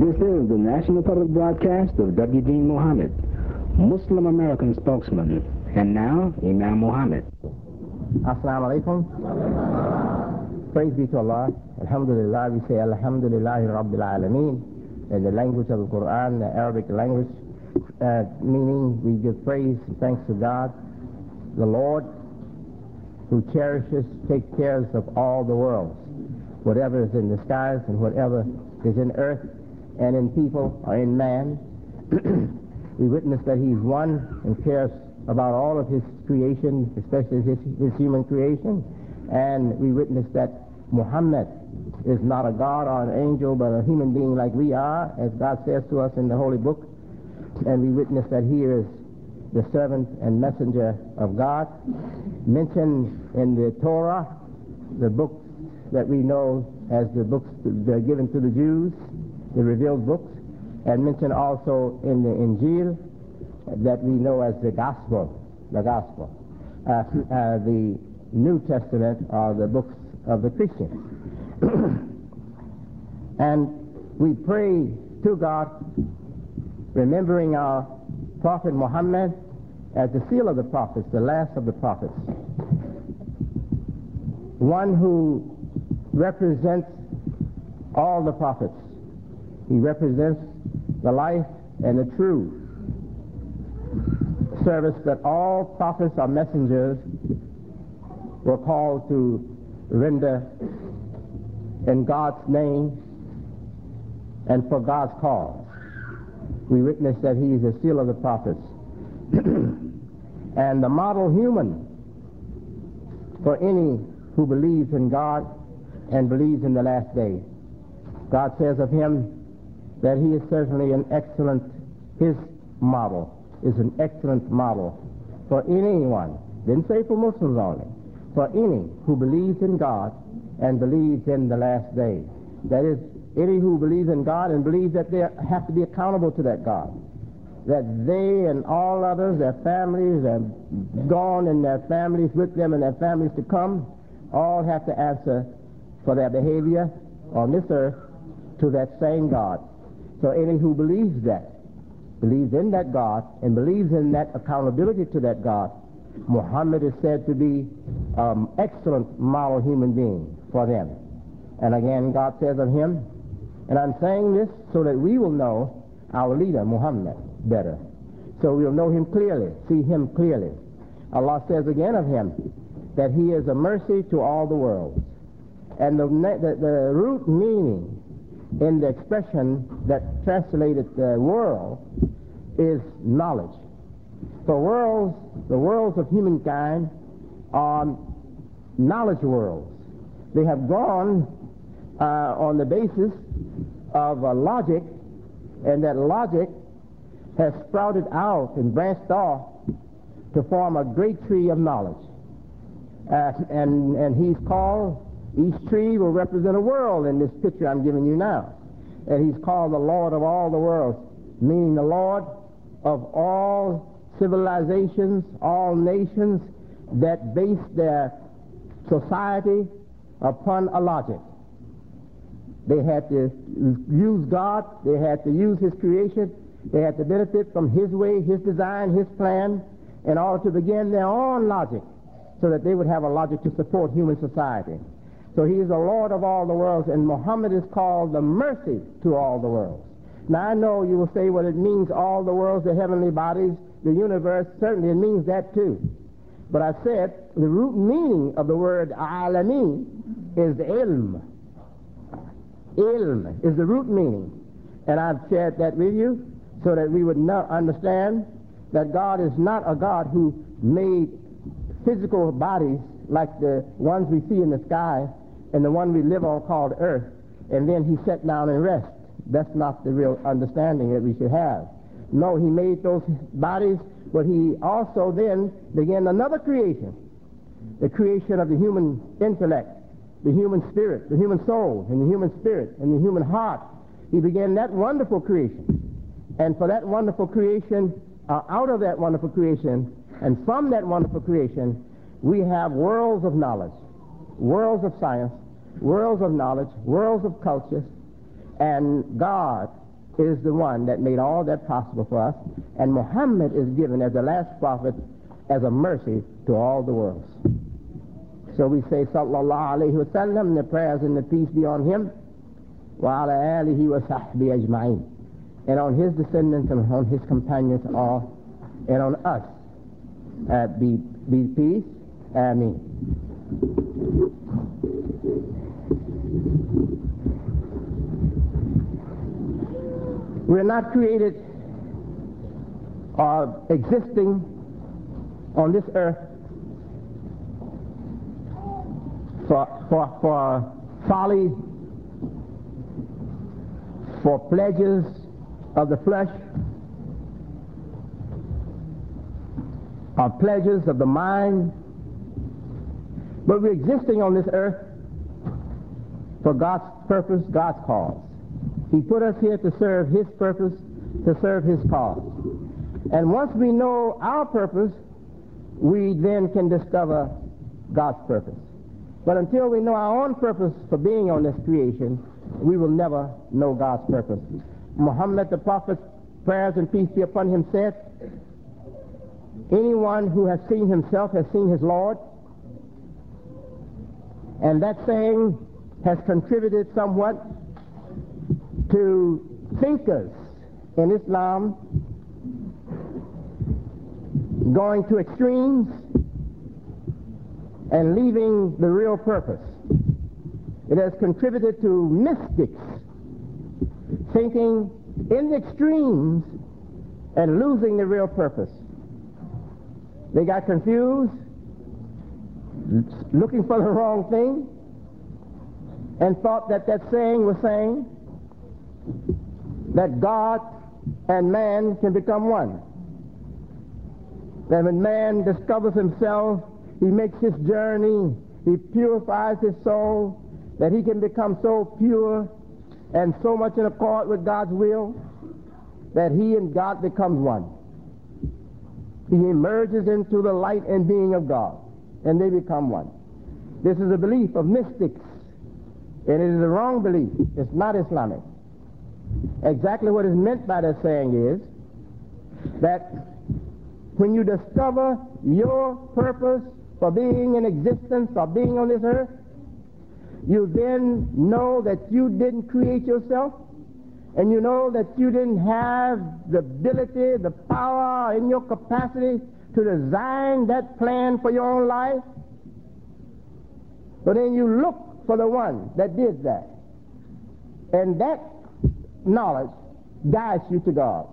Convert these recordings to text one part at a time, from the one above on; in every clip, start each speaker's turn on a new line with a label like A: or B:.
A: This is the National Public Broadcast of W. Dean Muhammad, Muslim American spokesman. And now, Imam Muhammad.
B: Assalamu alaikum. Praise be to Allah. Alhamdulillah. We say Alhamdulillahi Rabbil Alameen in the language of the Quran, the Arabic language, meaning we give praise and thanks to God, the Lord, who cherishes, takes care of all the worlds, whatever is in the skies and whatever is in earth and in people or in man. We witness that He's one and cares about all of His creation, especially His human creation. And we witness that Muhammad is not a god or an angel, but a human being like we are, as God says to us in the Holy Book. And we witness that He is the servant and messenger of God, mentioned in the Torah, the books that we know as the books that are given to the Jews, the revealed books, and mentioned also in the Injil that we know as the Gospel. The New Testament are the books of the Christians. And we pray to God, remembering our Prophet Muhammad as the seal of the prophets, the last of the prophets, one who represents all the prophets. He represents the life and the true service that all prophets or messengers were called to render in God's name and for God's cause. We witness that He is the seal of the prophets and the model human for any who believes in God and believes in the last day. God says of Him that He is certainly His model is an excellent model for anyone, didn't say for Muslims only, for any who believes in God and believes in the last day. That is, any who believes in God and believes that they have to be accountable to that God, that they and all others, their families, and gone and their families with them and their families to come, all have to answer for their behavior on this earth to that same God. So any who believes in that God and believes in that accountability to that God, Muhammad is said to be an excellent model human being for them. And again, God says of Him, and I'm saying this so that we will know our leader, Muhammad, better. So we'll know Him clearly, see Him clearly. Allah says again of Him that He is a mercy to all the worlds. And the root meaning in the expression that translated the world is knowledge. For the worlds of humankind are knowledge worlds. They have gone on the basis of logic, and that logic has sprouted out and branched off to form a great tree of knowledge. And He's called, each tree will represent a world in this picture I'm giving you now. And He's called the Lord of all the worlds, meaning the Lord of all civilizations, all nations that base their society upon a logic. They had to use God, they had to use His creation, they had to benefit from His way, His design, His plan, in order to begin their own logic, so that they would have a logic to support human society. So He is the Lord of all the worlds, and Muhammad is called the mercy to all the worlds. Now I know you will say, well, it means all the worlds, the heavenly bodies, the universe. Certainly it means that too. But I said the root meaning of the word alami is ilm. Ilm is the root meaning. And I've shared that with you so that we would understand that God is not a God who made physical bodies like the ones we see in the sky and the one we live on called earth, and then He sat down and rest. That's not the real understanding that we should have. No, He made those bodies, but He also then began another creation, the creation of the human intellect, the human spirit, the human soul, and the human spirit, and the human heart. He began that wonderful creation. And for that wonderful creation, out of that wonderful creation, and from that wonderful creation, we have worlds of knowledge, worlds of science, worlds of knowledge, worlds of culture, and God is the one that made all that possible for us, and Muhammad is given as the last prophet as a mercy to all the worlds. So we say, sallallahu alayhi wa sallam, the prayers and the peace be on him, wa ala alihi wa sahbihi ajma'in, and on his descendants and on his companions all, and on us be peace. Ameen. We're not created or existing on this earth for folly, for pleasures of the flesh, or pleasures of the mind, but we're existing on this earth for God's purpose, God's cause. He put us here to serve his purpose, to serve his cause. And once we know our purpose, we then can discover God's purpose. But until we know our own purpose for being on this creation, we will never know God's purpose. Muhammad the Prophet, prayers and peace be upon him, said, anyone who has seen himself has seen his Lord. And that saying has contributed somewhat to thinkers in Islam going to extremes and leaving the real purpose. It has contributed to mystics thinking in the extremes and losing the real purpose. They got confused, looking for the wrong thing, and thought that that saying was saying that God and man can become one. That when man discovers himself, he makes his journey, he purifies his soul, that he can become so pure and so much in accord with God's will that he and God becomes one. He emerges into the light and being of God, and they become one. This is a belief of mystics, and it is a wrong belief. It's not Islamic. Exactly what is meant by that saying is that when you discover your purpose for being in existence, for being on this earth, you then know that you didn't create yourself, and you know that you didn't have the ability, the power in your capacity to design that plan for your own life. But then you look for the one that did that, and that knowledge guides you to God.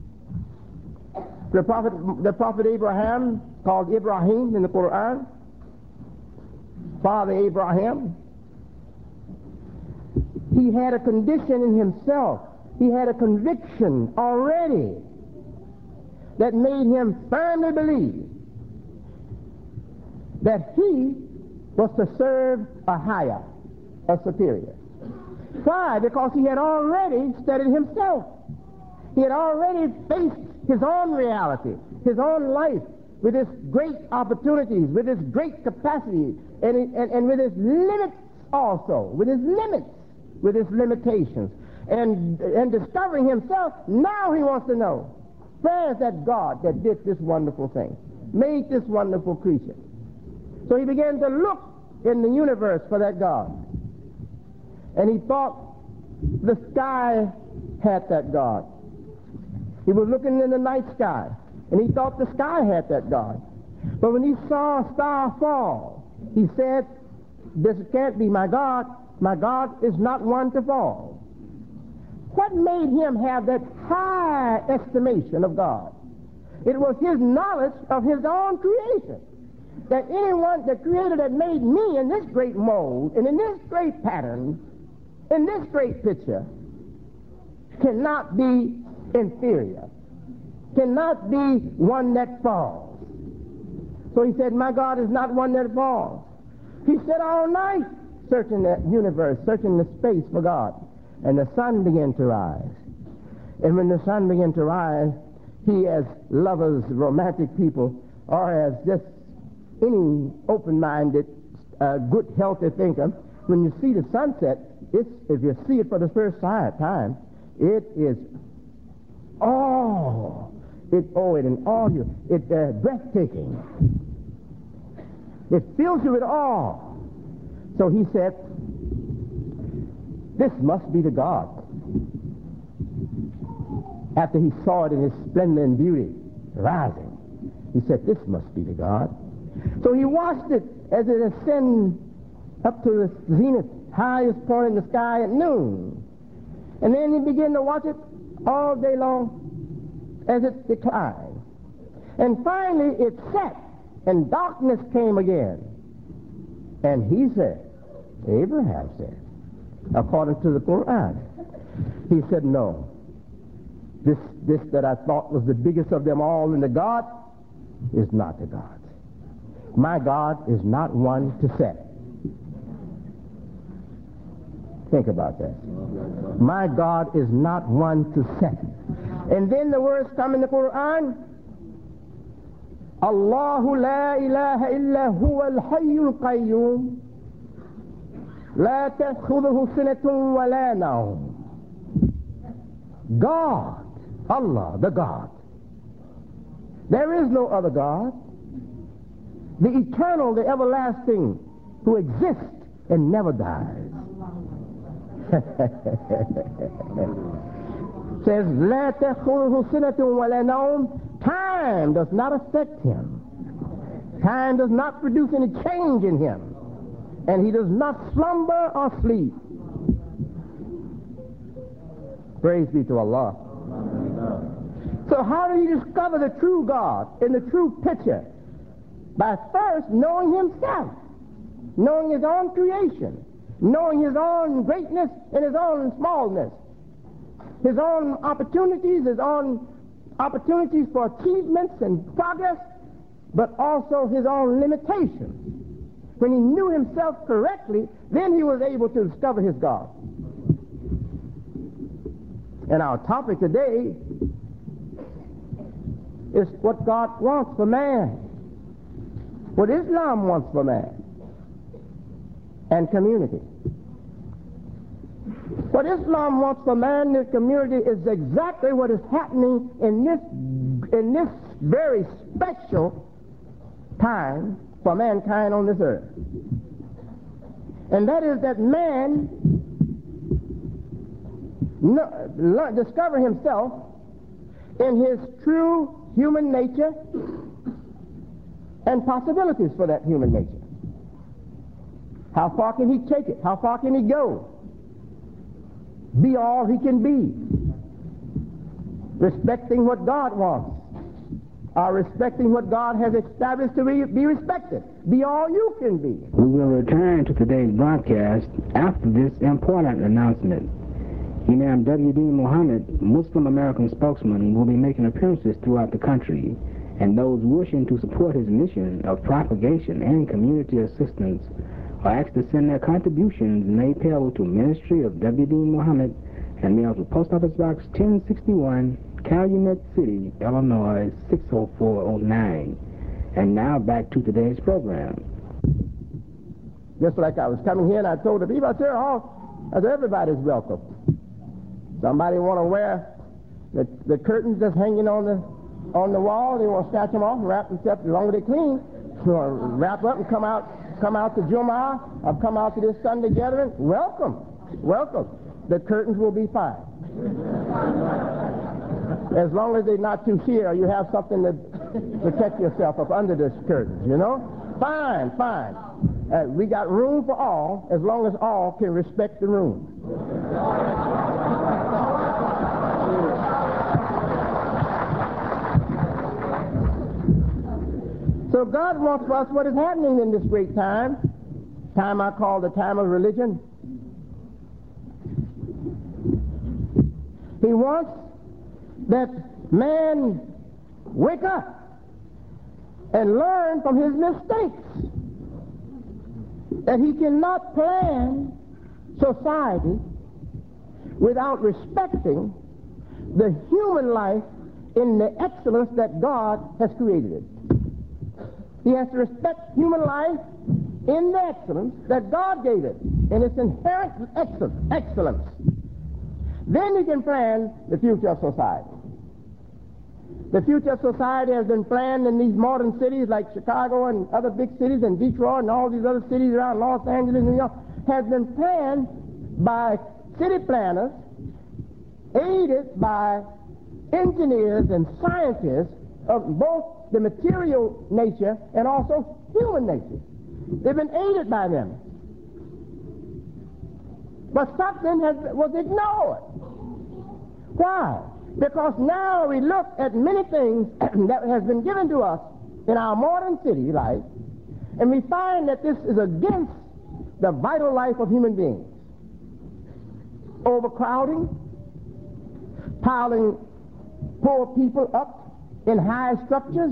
B: The prophet Abraham, called Ibrahim in the Quran, Father Abraham, he had a condition in himself. He had a conviction already that made him firmly believe that he was to serve a higher, a superior. Why? Because he had already studied himself. He had already faced his own reality, his own life, with its great opportunities, with its great capacity, and with its limits also, with its limits, with its limitations. And discovering himself, now he wants to know, where is that God that did this wonderful thing, made this wonderful creature? So he began to look in the universe for that God. And he thought the sky had that God. He was looking in the night sky, and he thought the sky had that God. But when he saw a star fall, he said, this can't be my God. My God is not one to fall. What made him have that high estimation of God? It was his knowledge of his own creation. That anyone, the Creator that made me in this great mold, and in this great pattern, in this great picture, cannot be inferior, cannot be one that falls. So he said, my God is not one that falls. He said all night, searching the universe, searching the space for God, and the sun began to rise. And when the sun began to rise, he, as lovers, romantic people, or as just any open-minded, good, healthy thinker, when you see the sunset, if you see it for the first time, It is all. It's breathtaking. It fills you with awe. So he said, this must be the God. After he saw it in his splendor and beauty rising, he said, this must be the God. So he watched it as it ascended up to the zenith, highest point in the sky at noon. And then he began to watch it all day long as it declined. And finally it set, and darkness came again. And he said, Abraham said, according to the Quran, he said, no, this that I thought was the biggest of them all in the God is not the God. My God is not one to set. Think about that. My God is not one to set. And then the words come in the Quran, Allahu la ilaha illa huwa al-hayyul qayyum la ta'khudhuhu sinatun wa la nawm. God, Allah, the God. There is no other God. The eternal, the everlasting, who exists and never dies. Says, La ta'khudhuhu sinatun wa la nawm. Time does not affect him. Time does not produce any change in him. And he does not slumber or sleep. Praise be to Allah. So how do you discover the true God in the true picture? By first knowing himself, knowing his own creation, knowing his own greatness and his own smallness, his own opportunities, for achievements and progress, but also his own limitations. When he knew himself correctly, then he was able to discover his God. And our topic today is what God wants for man, what Islam wants for man and community. What Islam wants for man and community is exactly what is happening in this very special time for mankind on this earth. And that is that man discover himself in his true human nature and possibilities for that human nature. How far can he take it? How far can he go? Be all he can be, respecting what God wants, or respecting what God has established to be respected. Be all you can be.
A: We will return to today's broadcast after this important announcement. Imam W.D. Muhammad, Muslim American spokesman, will be making appearances throughout the country, and those wishing to support his mission of propagation and community assistance are asked to send their contributions made payable to Ministry of W.D. Muhammad and mailed to Post Office Box 1061, Calumet City, Illinois 60409. And now back to today's program.
B: Just like I was coming here and I told the people, I said, everybody's welcome. Somebody want to wear the curtains that's hanging on the wall, they want to snatch them off and wrap themselves, as long as they're clean, wrap up and come out to Jumu'ah, or come out to this Sunday gathering. Welcome. The curtains will be fine. As long as they're not too sheer, you have something to protect yourself up under this curtains, you know? Fine. We got room for all, as long as all can respect the room. So God wants for us what is happening in this great time I call the time of religion. He wants that man wake up and learn from his mistakes, that he cannot plan society without respecting the human life in the excellence that God has created it. He has to respect human life in the excellence that God gave it, in its inherent excellence. Then you can plan the future of society. The future of society has been planned in these modern cities like Chicago and other big cities and Detroit and all these other cities around Los Angeles, New York, has been planned by city planners, aided by engineers and scientists of both the material nature and also human nature. They've been aided by them. But something was ignored. Why? Because now we look at many things that has been given to us in our modern city life, and we find that this is against the vital life of human beings. Overcrowding, piling poor people up in high structures,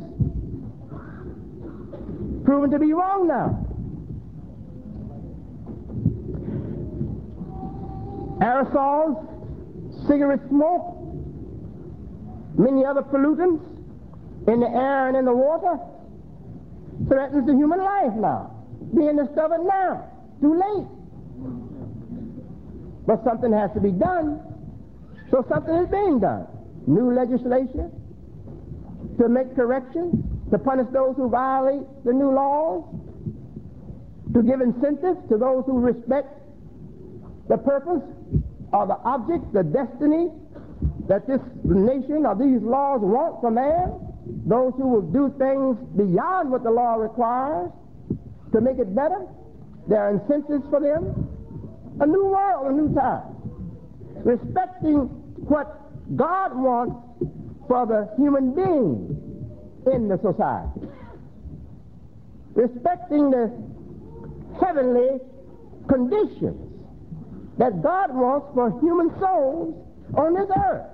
B: proven to be wrong now. Aerosols, cigarette smoke, many other pollutants in the air and in the water threatens the human life now, being discovered now, too late. But something has to be done, so something is being done. New legislation to make corrections, to punish those who violate the new laws, to give incentives to those who respect the purpose or the object, the destiny that this nation or these laws want for man, those who will do things beyond what the law requires to make it better. There are incentives for them. A new world, a new time. Respecting what God wants for the human being in the society. Respecting the heavenly conditions that God wants for human souls on this earth.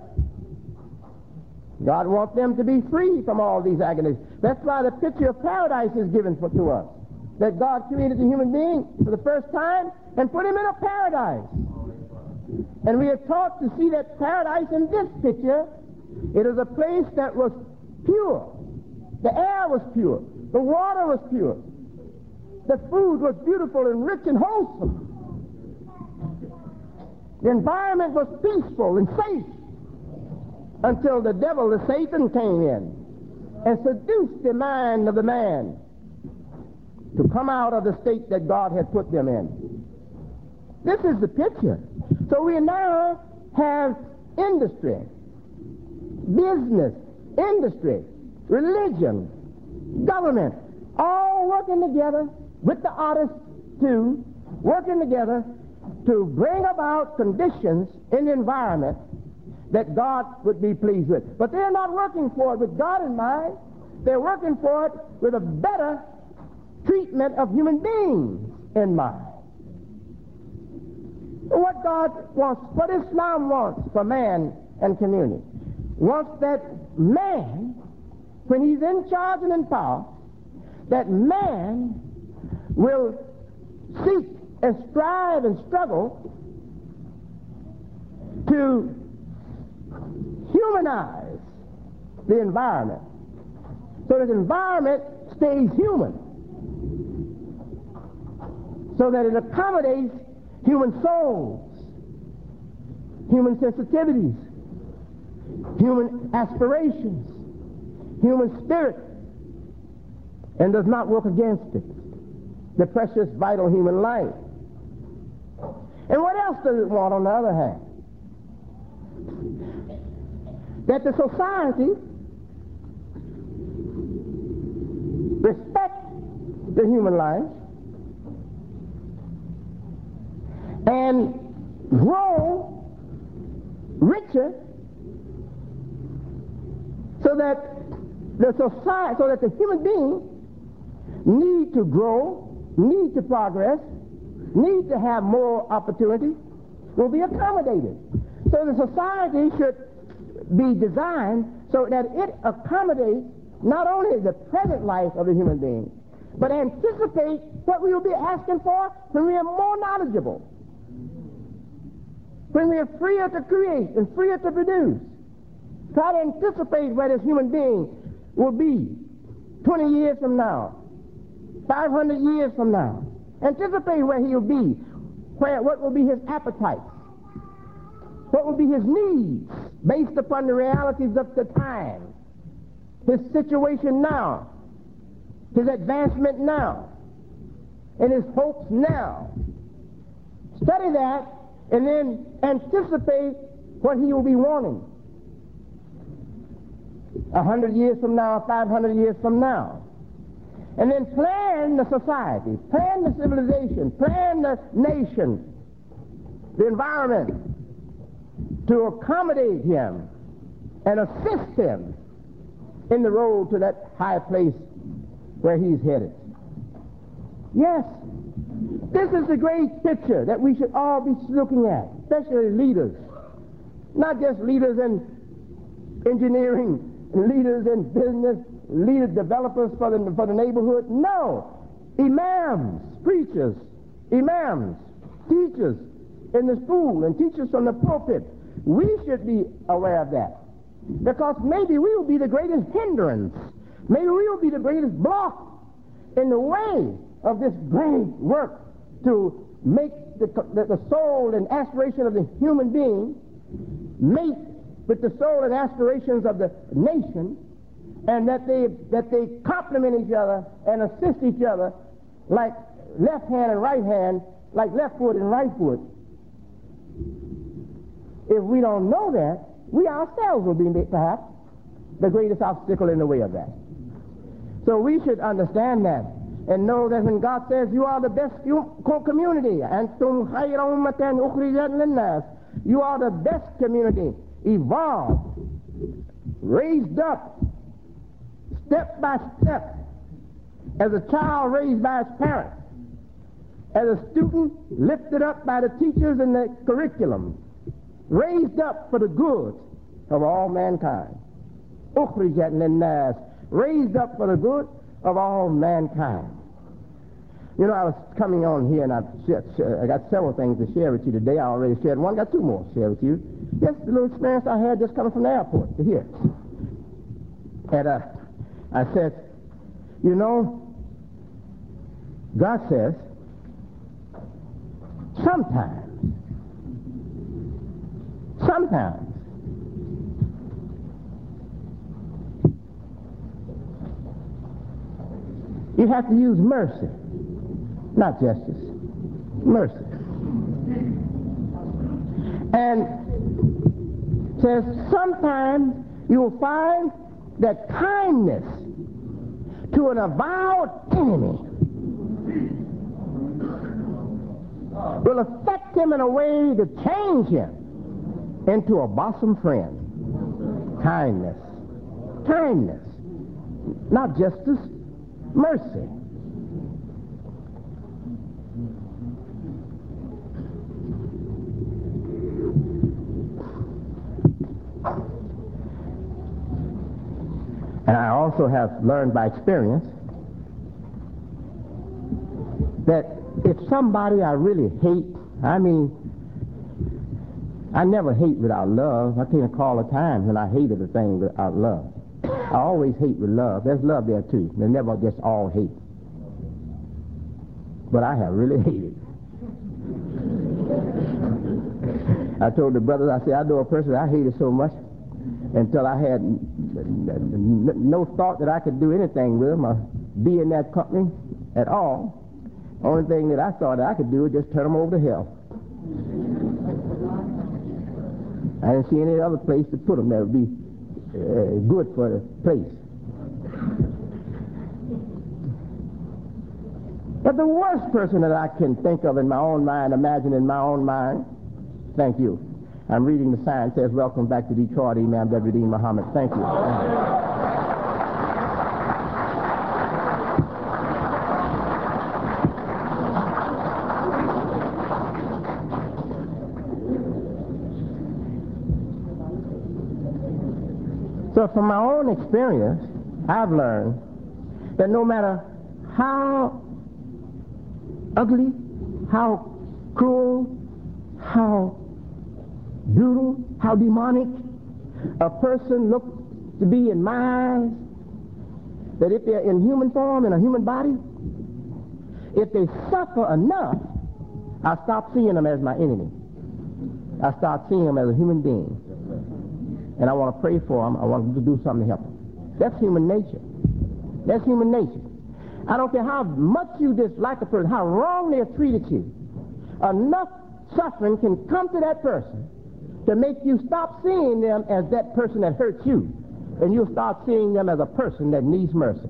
B: God wants them to be free from all these agonies. That's why the picture of paradise is given to us. That God created the human being for the first time and put him in a paradise. And we are taught to see that paradise in this picture. It is a place that was pure. The air was pure. The water was pure. The food was beautiful and rich and wholesome. The environment was peaceful and safe until the devil, the Satan, came in and seduced the mind of the man to come out of the state that God had put them in. This is the picture. So we now have industry, business, industry, religion, government, all working together with the artists too, working together to bring about conditions in the environment that God would be pleased with. But they're not working for it with God in mind. They're working for it with a better treatment of human beings in mind. What God wants, what Islam wants for man and community, wants that man, when he's in charge and in power, that man will seek and strive and struggle to humanize the environment so that the environment stays human, so that it accommodates human souls, human sensitivities, human aspirations, human spirit, and does not work against it, the precious, vital human life. And what else does it want on the other hand? That the society respect the human life and grow richer, so that the society, so that the human being need to grow, need to progress, need to have more opportunity, will be accommodated. So the society should be designed so that it accommodates not only the present life of the human being, but anticipate what we will be asking for when we are more knowledgeable, when we are freer to create and freer to produce. Try to anticipate where this human being will be 20 years from now, 500 years from now. Anticipate where he will be, what will be his appetite, what would be his needs based upon the realities of the time, his situation now, his advancement now, and his hopes now. Study that and then anticipate what he will be wanting 100 years from now, 500 years from now. And then plan the society, plan the civilization, plan the nation, the environment, to accommodate him and assist him in the road to that high place where he's headed. Yes, this is the great picture that we should all be looking at, especially leaders. Not just leaders in engineering, leaders in business, leader developers for the neighborhood. No, imams, preachers, imams, teachers in the school and teachers from the pulpit. We should be aware of that, because maybe we will be the greatest hindrance. Maybe we will be the greatest block in the way of this great work to make the soul and aspiration of the human being mate with the soul and aspirations of the nation, and that they complement each other and assist each other like left hand and right hand, like left foot and right foot. If we don't know that, we ourselves will be perhaps the greatest obstacle in the way of that. So we should understand that and know that when God says you are the best community, you are the best community, evolved, raised up, step by step, as a child raised by his parents, as a student lifted up by the teachers and the curriculum, raised up for the good of all mankind. Raised up for the good of all mankind. You know, I was coming on here and I got several things to share with you today. I already shared one, got two more to share with you. Just the little experience I had just coming from the airport to here. And I said, you know, God says, sometimes, you have to use mercy, not justice, mercy. And says sometimes you'll find that kindness to an avowed enemy will affect him in a way to change him into a bosom friend. Kindness, not justice, mercy. And I also have learned by experience that if somebody I really hate, I mean, I never hate without love. I can't call a time when I hated a thing without love. I always hate with love. There's love there too. There's never just all hate. But I have really hated. I told the brothers, I said, I know a person I hated so much until I had no thought that I could do anything with them or be in that company at all. Only thing that I thought that I could do was just turn them over to hell. I didn't see any other place to put them that would be good for the place. But the worst person that I can think of in my own mind, imagine in my own mind, thank you. I'm reading the sign, says, welcome back to Detroit, Imam W.D. Muhammad. Thank you. So from my own experience, I've learned that no matter how ugly, how cruel, how brutal, how demonic a person looks to be in my eyes, that if they're in human form, in a human body, if they suffer enough, I stop seeing them as my enemy. I start seeing him as a human being. And I want to pray for him. I want him to do something to help him. That's human nature. That's human nature. I don't care how much you dislike a person, how wrong they have treated you. Enough suffering can come to that person to make you stop seeing them as that person that hurt you. And you'll start seeing them as a person that needs mercy.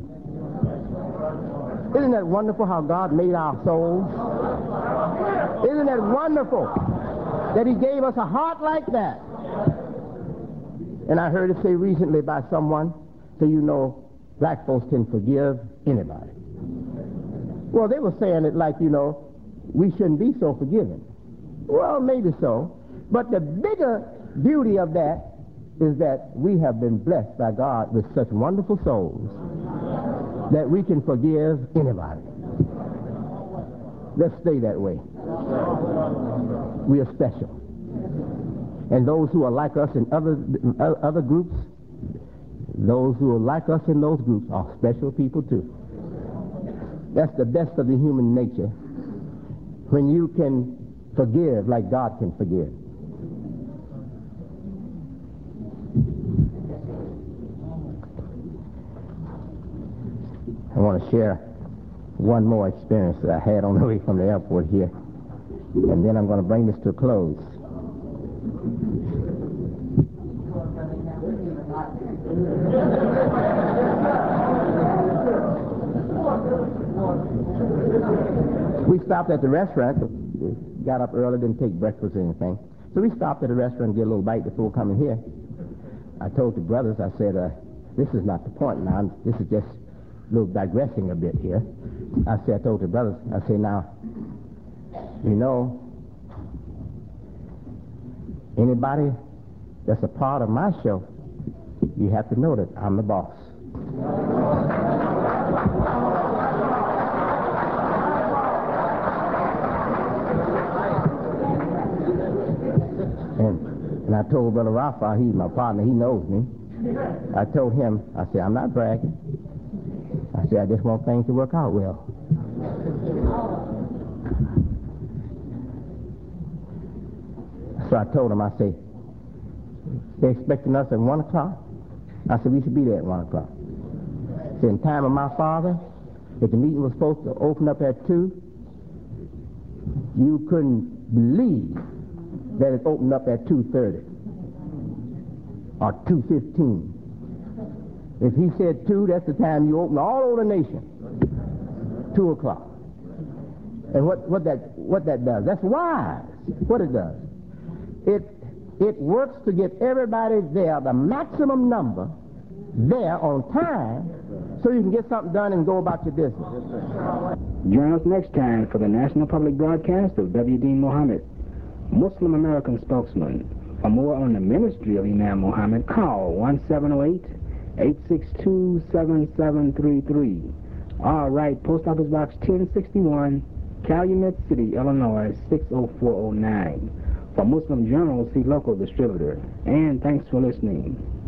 B: Isn't that wonderful how God made our souls? Isn't that wonderful that he gave us a heart like that? And I heard it say recently by someone, so you know, black folks can forgive anybody. Well, they were saying it like, you know, we shouldn't be so forgiving. Well, maybe so. But the bigger beauty of that is that we have been blessed by God with such wonderful souls that we can forgive anybody. Let's stay that way. We are special. And those who are like us in other groups, those who are like us in those groups are special people too. That's the best of the human nature, when you can forgive like God can forgive. I want to share one more experience that I had on the way from the airport here, and then I'm going to bring this to a close. We stopped at the restaurant. We got up early, didn't take breakfast or anything. So we stopped at the restaurant and get a little bite before coming here. I told the brothers, I said, this is not the point now. This is just a little digressing a bit here. I told the brothers, I say, now, you know, anybody that's a part of my show, you have to know that I'm the boss. And I told Brother Rafa, he's my partner, he knows me. I told him, I said, I'm not bragging. I said, I just want things to work out well. So I told him, I said, they're expecting us at 1 o'clock. I said, we should be there at 1 o'clock. I said, in time of my father, if the meeting was supposed to open up at 2, you couldn't believe that it opened up at 2:30 or 2:15. If he said 2, that's the time you open all over the nation. 2 o'clock. And what that does, that's wise. What it does, it works to get everybody there, the maximum number, there on time, so you can get something done and go about your business.
A: Join us next time for the National Public Broadcast of W. D. Muhammad, Muslim American spokesman. For more on the ministry of Imam Muhammad, call 1-708-862-7733. All right, Post Office Box 1061, Calumet City, Illinois, 60409. For Muslim Journal, see local distributor. And thanks for listening.